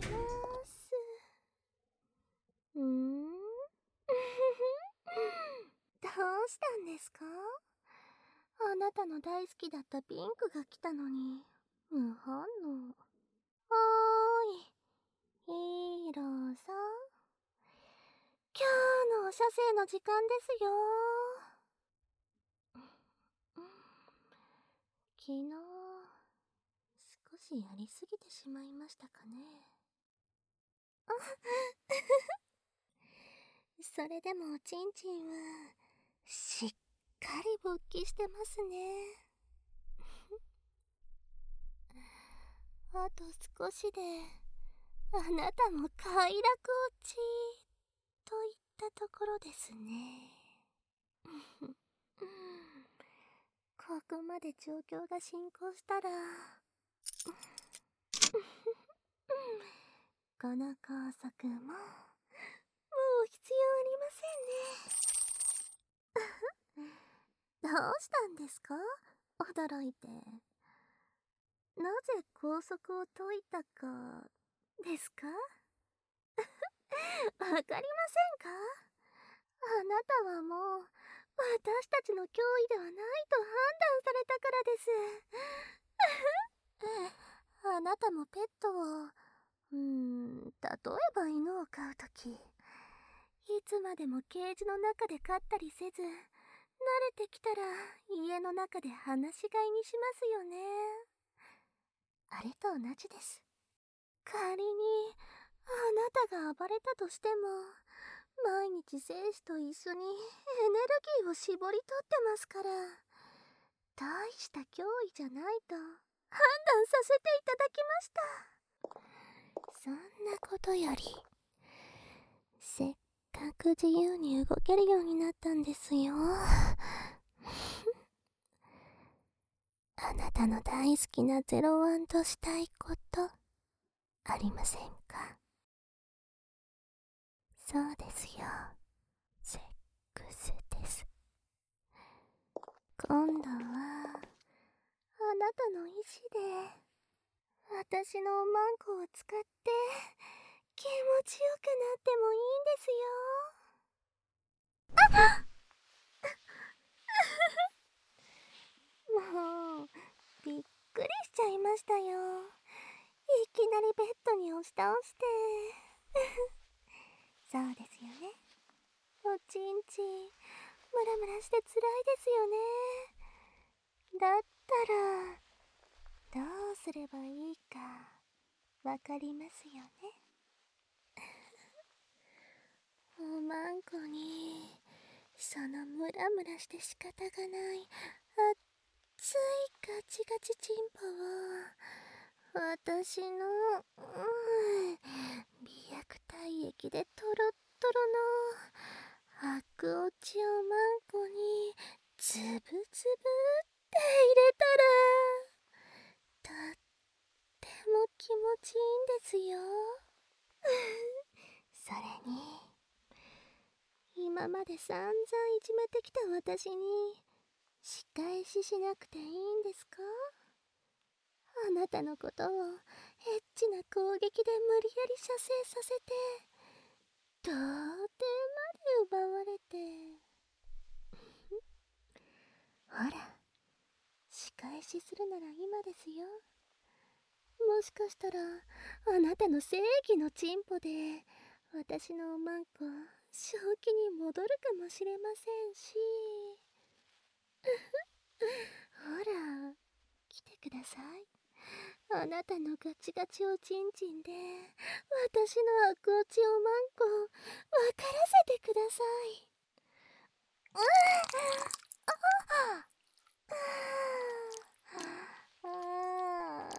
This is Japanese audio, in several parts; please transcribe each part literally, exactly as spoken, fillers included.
す。うーんどうしたんですか？あなたの大好きだったピンクが来たのに無反応。はーい、ヒーローさん、今日のお射精の時間ですよ。昨日少しやりすぎてしまいましたかね。それでもおちんちんはしっかり勃起してますね。あと少しであなたも快楽落ちといったところですね。ここまで状況が進行したらこの工作ももう必要ありませんね。どうしたんですか？驚いて。なぜ校則を解いたかですか？わかりませんか？あなたはもう私たちの脅威ではないと判断されたからです。あなたもペットを、うーん、例えば犬を飼うとき、いつまでもケージの中で飼ったりせず、慣れてきたら家の中で放し飼いにしますよね。あれと同じです。仮にあなたが暴れたとしても、毎日精子と一緒にエネルギーを絞り取ってますから、大した脅威じゃないと判断させていただきました。そんなことより、せっかく自由に動けるようになったんですよ。あなたの大好きなゼロワンとしたいことありませんか？そうですよ、セックスです。今度はあなたの意志で私のおまんこを使って気持ちよくなってもいいんですよ。もうびっくりしちゃいましたよ。いきなりベッドに押し倒してそうですよね。おちんちんムラムラしてつらいですよね。だったらどうすればいいかわかりますよね。おまんこにそのムラムラして仕方がない熱いガチガチチンポを私の、うん、美薬体液でトロットロの白落ちおまんこにズブズブって入れたらとっても気持ちいいんですよ。それに今まで散々いじめてきた私に仕返ししなくていいんですか？あなたのことをエッチな攻撃で無理やり射精させて童貞まで奪われてほら、仕返しするなら今ですよ。もしかしたらあなたの正義のチンポで私のおまんこ正気に戻るかもしれませんしほら来てください。あなたのガチガチおちんちんで私の悪落ちおまんこ分からせてください。うああ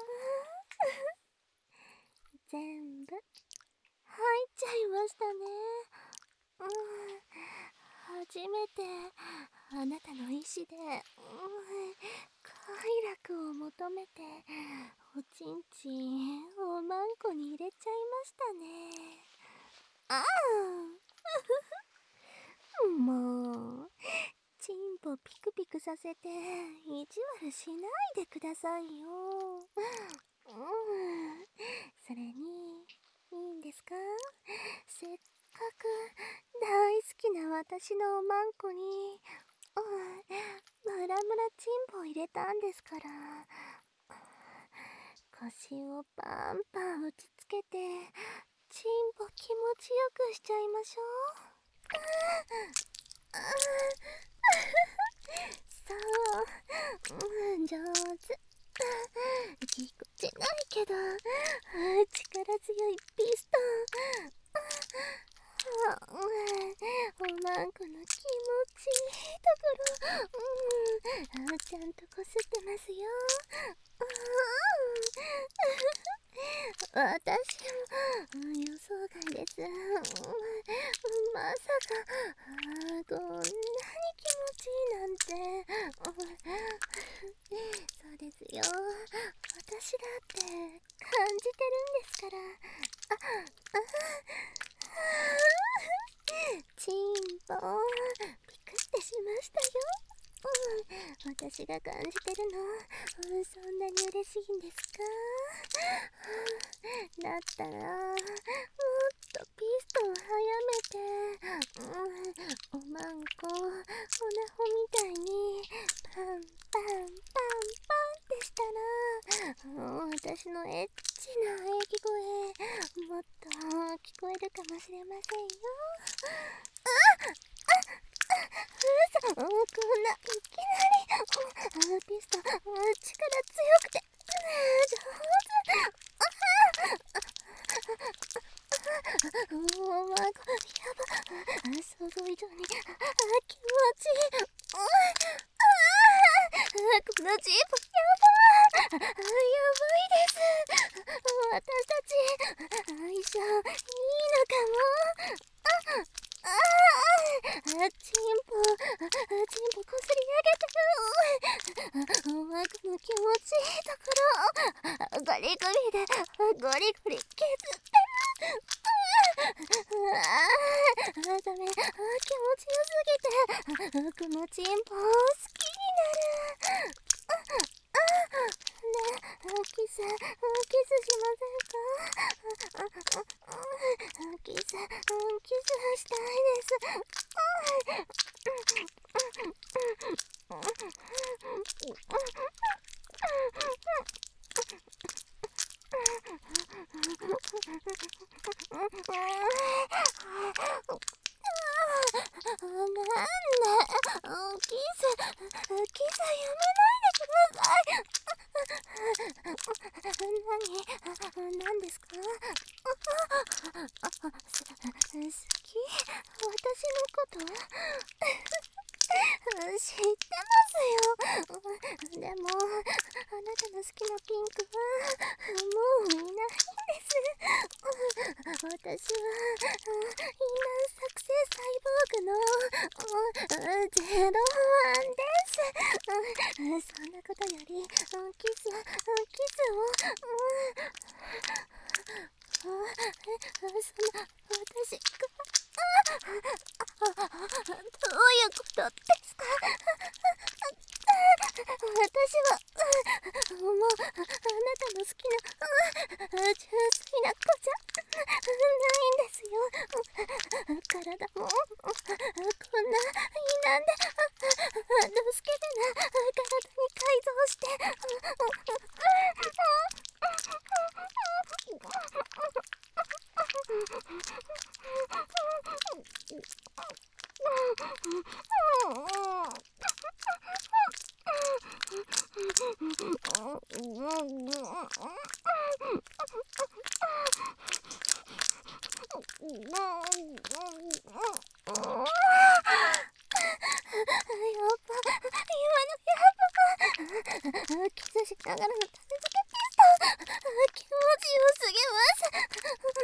全部入っちゃいましたね。うん、初めてあなたの意志で、うん、快楽を求めておちんちんおまんこに入れちゃいましたね。ああもうチンポピクピクさせて意地悪しないでくださいよ。 うん、それに、いいんですか？せっかく大好きな私のおまんこに、うん、ムラムラチンポ入れたんですから。腰をパンパン打ちつけて、チンポ気持ちよくしちゃいましょう。そう、うん、上手。ぎこちないけど、力強いピストン。おまんこの気持ちいいところ、うん、ちゃんとこすってますよ。私も、うん、予想外です。まさか、こんなに気持ちいいなんて。そうですよ。私だって感じてるんですから。あ、あ、チンポン、びっくってしましたよ。うん、私が感じてるの、うん、そんなに嬉しいんですか？だったら、もっとピストン早めて、うん、おまんこ、おなほみたいに、パンパンパンパンってしたら、うん、私のエッチな喘ぎ声、もっと聞こえるかもしれませんよ。あっ、嘘、こんないきなり、ピストン、力強くて、上手。おー、まこ、やば、想像以上に気持ちいい。このジープ、やばー、やばいです。私たち、相性いいのかも。ああ、チンポ、チンポこすり上げてる。おまこの気持ちいいところ、ゴリゴリで、ゴリゴリ削ってる。ああ、ダメ、気持ちよすぎて、このチンポ好きになる。ねえ、キス、キスしませんか？キス、キスしたいです。なんで、キス、キスやめないでください。何、何ですか？好き？私のこと？知ってますよ。でも、あなたの好きなピンクは、もういないんです。私は、イナ作成サイボーグの、ゼロワンです。そんなことより、キス、キスを、そんな、私が、どういうことですか？私は、もう、あなたの好きな、純粋な子じゃないんですよ。体も、こんな、なんで、ドスケベな体に改造して、キスしながらの種付けピストン、気持ちよすぎます。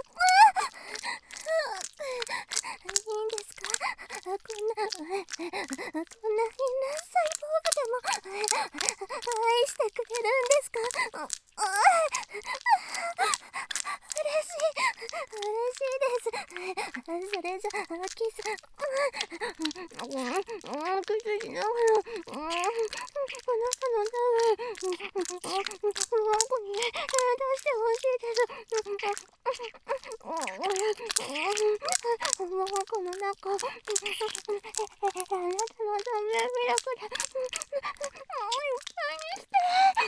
いいんですか？こんな、こんなに何細胞がでも、 愛してくれるんですか？ああ嬉しい嬉しいです。それじゃあキスうんうんキスしながらうんお腹の中ワンコに出してほしいです。ワンコの中あなたのためミラクルいっぱいにして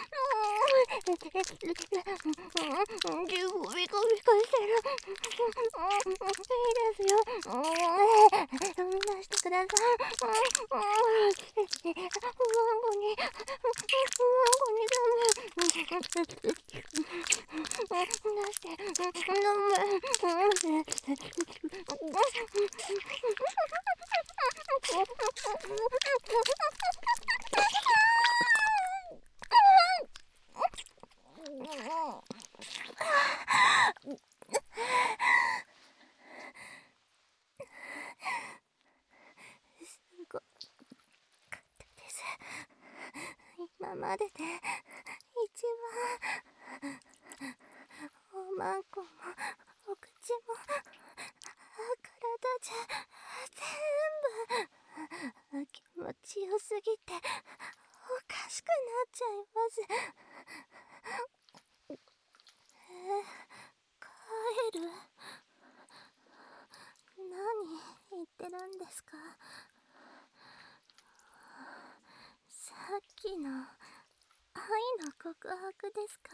十分ビコビコしてる。いいですよ。飲み出してください。ワンコにワンコにダメ出して飲む。すごかったです。今までで一番おまんこもお口も体じゃ全部気持ちよすぎておかしくなっちゃいます。え帰る？何言ってるんですか？さっきの愛の告白ですか？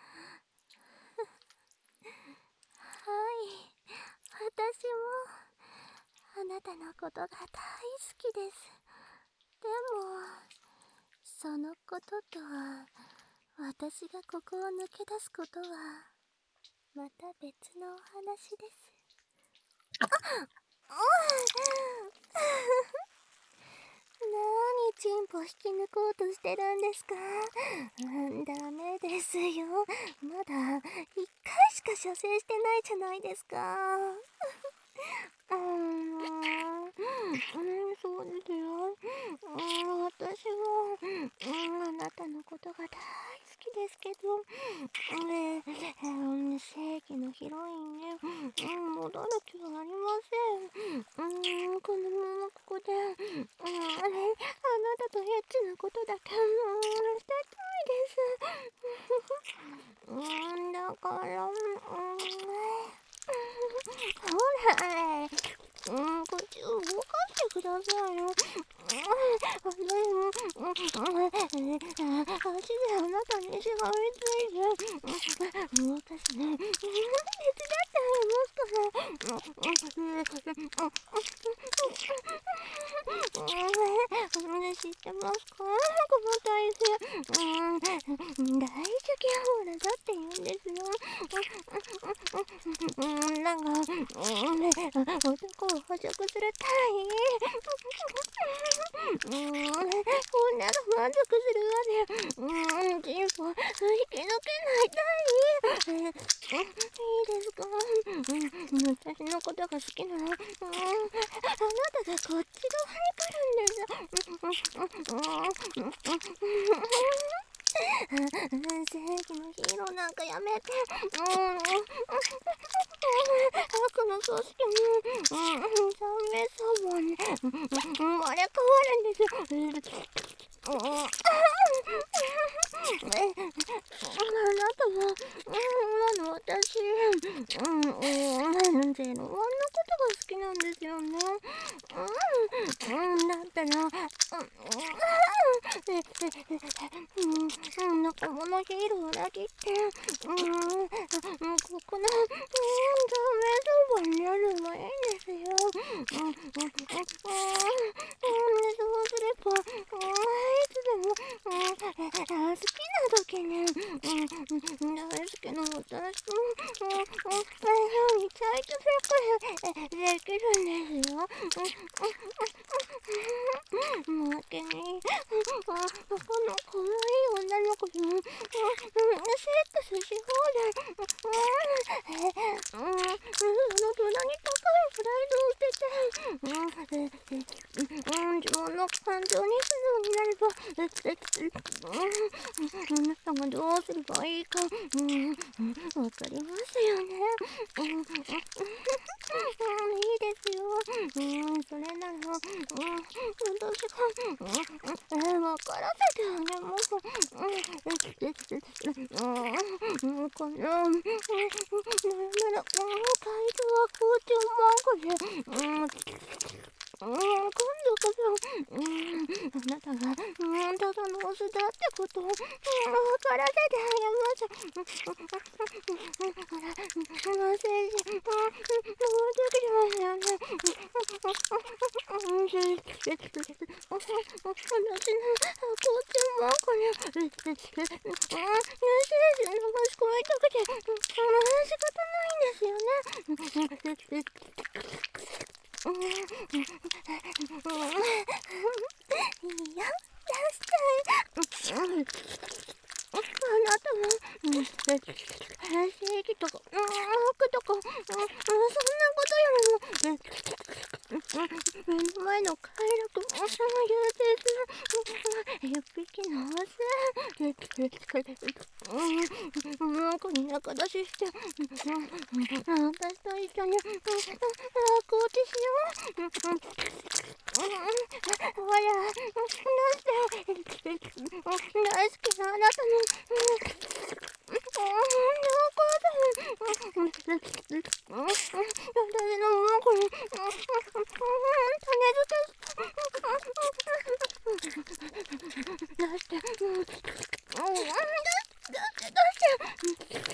はい、私もあなたのことが大好きです。でもそのこととは私がここを抜け出すことはまた別のお話です。あ何チンポ引き抜こうとしてるんですか？うん、ダメですよ。まだ一回しか射精してないじゃないですか。うーん、うん、そうですよ。うん、私は、うん、あなたのことが大好きですけど、えーうん、正義のヒロインね、うん、戻る気はありません。うん、このままここで、うん、あれ、あなたとエッチなことだけ、うん、してたいです。うん、だから、うん、ほら、うん、こっちを動かしてくださいよ。うん、うん、足であなたにしがみついて、動かすね。手伝ってあげますから。知ってますか？この体勢。うん、大事件ホールだって言うんですよ。うん、なんか、うん、男を捕食するたい。うん、女が満足するまで、うん、チンポ引き抜けないたい。いいですか？うん、私のことが好きなら、うん、あなたがこっち側に来るんです。うん、うん、正義のヒーローなんかやめて。うん、悪の組織に、うん、さんめいさまに生まれ変わるんですよ。うん、あなたは、今の私、うん、うん、ゼロワンのことが好きなんですよね。うん、うん、だったら、うん、うん、仲間のヒーローを裏切って、うん、ここの、うん、ダメそばになるのいいんですよ。うん、うん、うん、そうすれば、うん、いつでも、うん、好きな時に、うん、大好きな私と、うん、うん、にチャイトセックスできるんですよ。うん、負けに、うん、他の可愛い女の子に、うん、セックスし放題。うん、その無駄に高いプライドを捨てて、うん、うん、自分の感情に素直になれば、うん、 あなたがどうすればいいか、うん、わかりますよね。うん、うん、いいですよ。うん、それなら、うん、私が、うん、わからせてあげます。うん、うん、この、うん、なら、うん、態度はこうちゃんもんこで、うん、今度こそ、うん、あなたが、うん、ただのオスだってことを、うん、分からせてあげます。ほら、もう先生、うん、もうできてますよね。うん、先生、私の、こっちもこれ、うん、先生の息子が痛くて、うん、仕方ないんですよね。うん、いいよ、出しちゃえ。うん、あなたも、うん、正義とか、うん、悪とか、うん、そんなことよりも、目の前の快楽、その優先する、一匹のオス、うん、なんかに仲出しして、うん、私と一緒に、うん、楽落ちしよう。うん、ほら、どうして、大好きなあなたの、うん、お母さん、私のもんこに、種付け出して、うん、出して、出して、出して、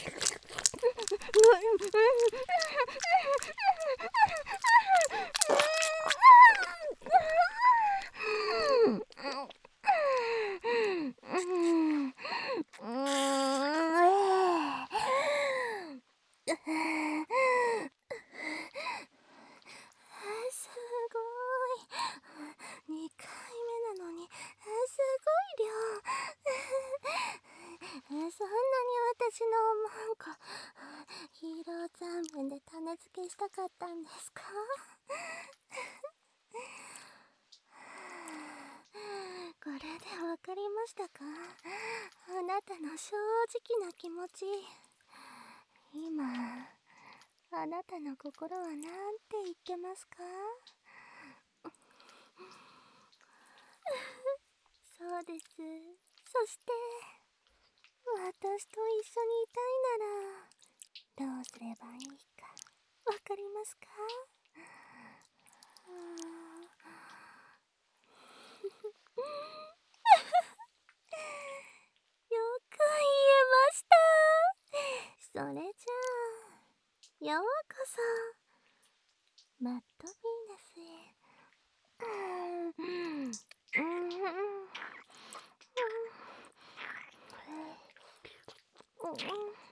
すごい。にかいめなのに、すごい量。そんなに私のおまんこ、ヒーロー残面で種付けしたかったんですか？これでわかりましたか？あなたの正直な気持ち。今、あなたの心はなんて言ってますか？そうです。そして、私と一緒にいたいなら、どうすればいいか、わかりますか？よく言えました。それじゃあ、ようこそ、マットヴィーナスへ。うんうんうんうん